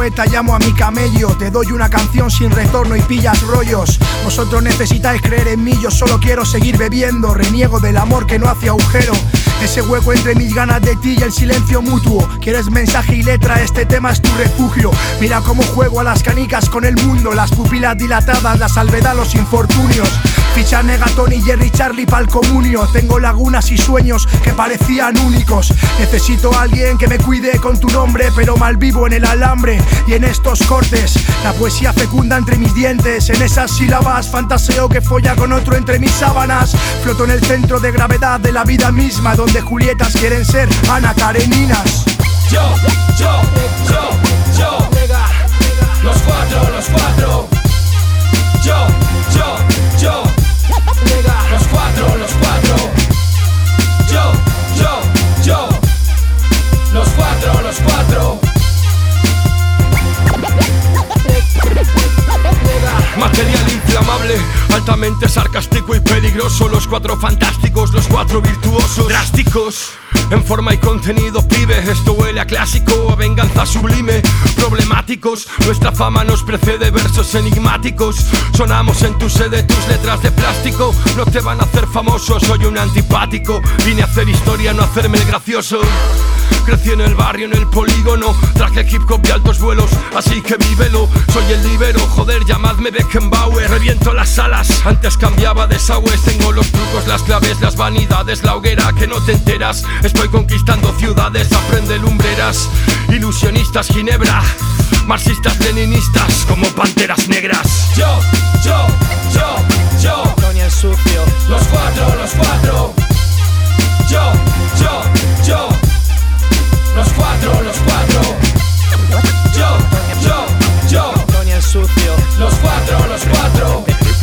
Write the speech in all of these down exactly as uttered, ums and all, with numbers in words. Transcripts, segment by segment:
poeta, llamo a mi camello. Te doy una canción sin retorno y pillas rollos. Vosotros necesitáis creer en mí, yo solo quiero seguir bebiendo. Reniego del amor que no hace agujero. Ese hueco entre mis ganas de ti y el silencio mutuo. Quieres mensaje y letra, este tema es tu refugio. Mira cómo juego a las canicas con el mundo. Las pupilas dilatadas, la salvedad, los infortunios. Ficha Negatón y Jerry Charlie pa'l comunio. Tengo lagunas y sueños que parecían únicos. Necesito a alguien que me cuide con tu nombre, pero mal vivo en el alambre y en estos cortes. La poesía fecunda entre mis dientes. En esas sílabas fantaseo que folla con otro entre mis sábanas. Floto en el centro de gravedad de la vida misma, donde Julietas quieren ser Ana Kareninas. Yo, yo, yo, yo, los cuatro, los cuatro. Yo, yo, yo, los cuatro, los cuatro. Yo, yo, yo, los cuatro, los cuatro. Material inflamable, altamente sarcástico y peligroso. Los cuatro fantásticos, los cuatro virtuosos. Drásticos, en forma y contenido, pibe. Esto huele a clásico, a venganza sublime. Problemáticos, nuestra fama nos precede. Versos enigmáticos, sonamos en tu sede. Tus letras de plástico no te van a hacer famoso. Soy un antipático, vine a hacer historia, no a hacerme el gracioso. Crecí en el barrio, en el polígono. Traje hip hop y altos vuelos, así que vívelo. Soy el libero, joder, llamadme Beckenbauer. Reviento las salas, antes cambiaba de desagües. Tengo los trucos, las claves, las vanidades. La hoguera que no te enteras. Estoy conquistando ciudades, aprende lumbreras. Ilusionistas, Ginebra. Marxistas, leninistas, como panteras negras. Yo, yo, yo, yo, Tony el sucio. los cuatro, los cuatro. Yo, yo, yo, los cuatro, los cuatro. Yo, yo, yo, Tony el sucio. los cuatro, los cuatro.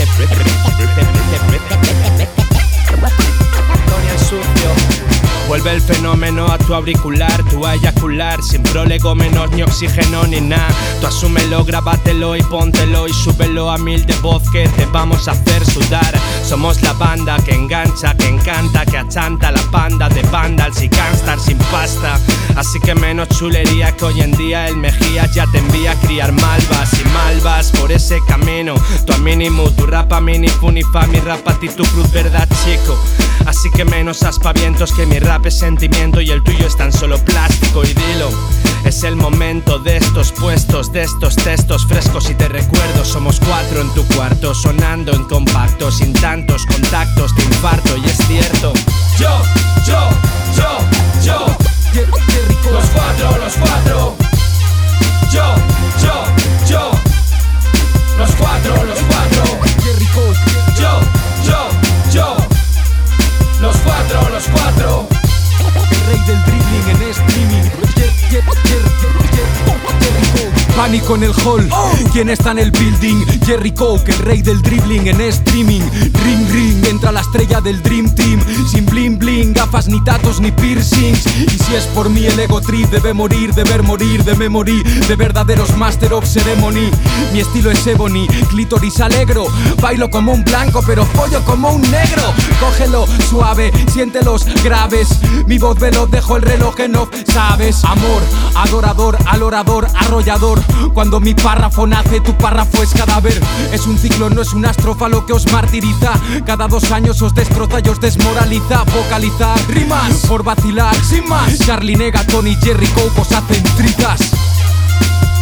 Tony el sucio. Vuelve el fenómeno a tu auricular, tu a eyacular, sin prolegómenos ni oxígeno ni nada. Tú asúmelo, grábatelo y póntelo y súbelo a mil de voz que te vamos a hacer sudar. Somos la banda que engancha, que encanta, que achanta la panda de vandals y gangsters sin pasta. Así que menos chulería, que hoy en día el Mejía ya te envía a criar malvas y malvas por ese camino. Tu a mínimo, tu rapa mini funifa, mi rap a ti tu cruz, verdad chico. Así que menos aspavientos, que mi rap es sentimiento y el tuyo es tan solo plástico. Y dilo, es el momento de estos puestos, de estos textos frescos y te recuerdo. Somos cuatro en tu cuarto, sonando en compacto, sin tantos contactos, te infarto y es cierto. Yo, yo, yo, yo, los cuatro, los cuatro. Yo, yo, yo, los cuatro, los cuatro. Yo, yo, yo, los cuatro, los cuatro. El rey del dribbling en streaming. Pánico en el hall, ¿quién está en el building? Jerry Coke, el rey del dribbling en streaming. Ring ring, entra la estrella del Dream Team. Sin bling bling, gafas ni tatos ni piercings. Y si es por mí el ego trip debe morir, deber morir de memory. De verdaderos master of ceremony. Mi estilo es ebony, clítoris alegro. Bailo como un blanco pero follo como un negro. Cógelo suave, siéntelos graves. Mi voz veloz, dejo el reloj en off, ¿sabes? Amor, adorador, al orador, arrollador. Cuando mi párrafo nace, tu párrafo es cadáver. Es un ciclo, no es una estrofa lo que os martiriza. Cada dos años os destroza y os desmoraliza. Vocalizar, rimas, por vacilar, sin más. Charlie Negatón y Jerry Coke os hacen trizas.